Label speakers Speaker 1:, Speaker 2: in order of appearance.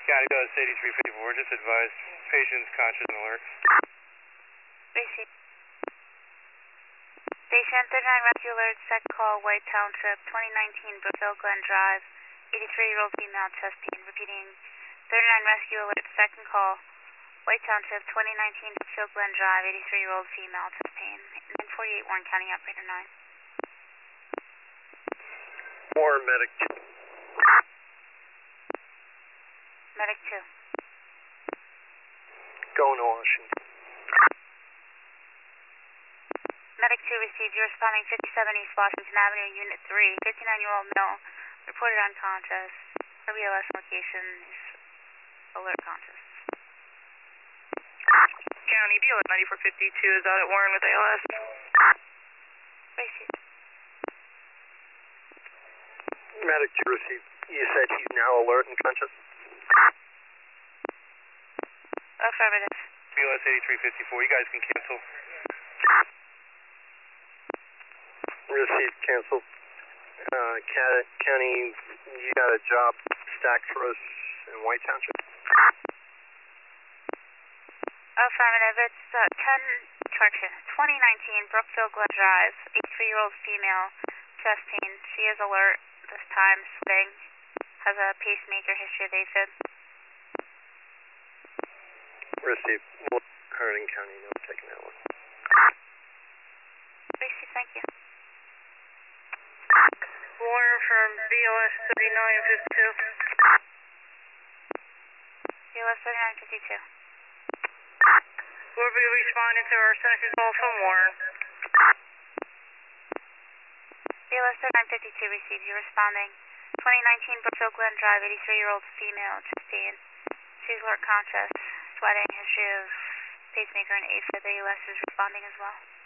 Speaker 1: County Bus 8354, just advised, patient's conscious and alert.
Speaker 2: Receive. Station 39 Rescue Alert, set call, White Township, 2019 Brookville Glen Drive, 83-year-old female, chest pain. Repeating, 39 Rescue Alert, second call, White Township, 2019 Brookville Glen Drive, 83-year-old female, chest pain. 948 Warren County, Operator 9.
Speaker 1: Warren, medic.
Speaker 2: Medic 2.
Speaker 1: Going to Washington.
Speaker 2: Medic 2 received. You're responding 57 East Washington Avenue, Unit 3. 59-year-old male, reported unconscious. RBLS location is alert conscious.
Speaker 3: County, BLS 9452 is out at Warren with ALS.
Speaker 2: Received.
Speaker 1: Medic 2 received. You said he's now alert and conscious?
Speaker 2: Affirmative.
Speaker 1: BLS 8354, you guys can cancel. Received, canceled. County, you got a job stacked for us in White Township?
Speaker 2: Affirmative. It's 2019 Brookville Glen Drive, 83-year-old female, chest pain. She is alert this time, sweating, has a pacemaker, history of AFib.
Speaker 1: Received. Harding County, no, taking that one.
Speaker 2: Received, thank you.
Speaker 3: Warren from BLS 3952.
Speaker 2: BLS 3952.
Speaker 3: We'll be responding to our second call from Warren.
Speaker 2: BLS 3952 received. You're responding. 2019 Brookville Glen Drive, 83-year-old female, chest pain. She's alert conscious, sweating, history of pacemaker and AFib. AUS is responding as well.